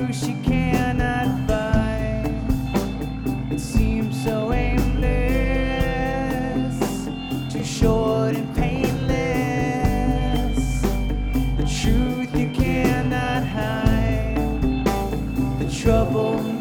truth she cannot buy. It seems so aimless, too short and painless. The truth you cannot hide, the trouble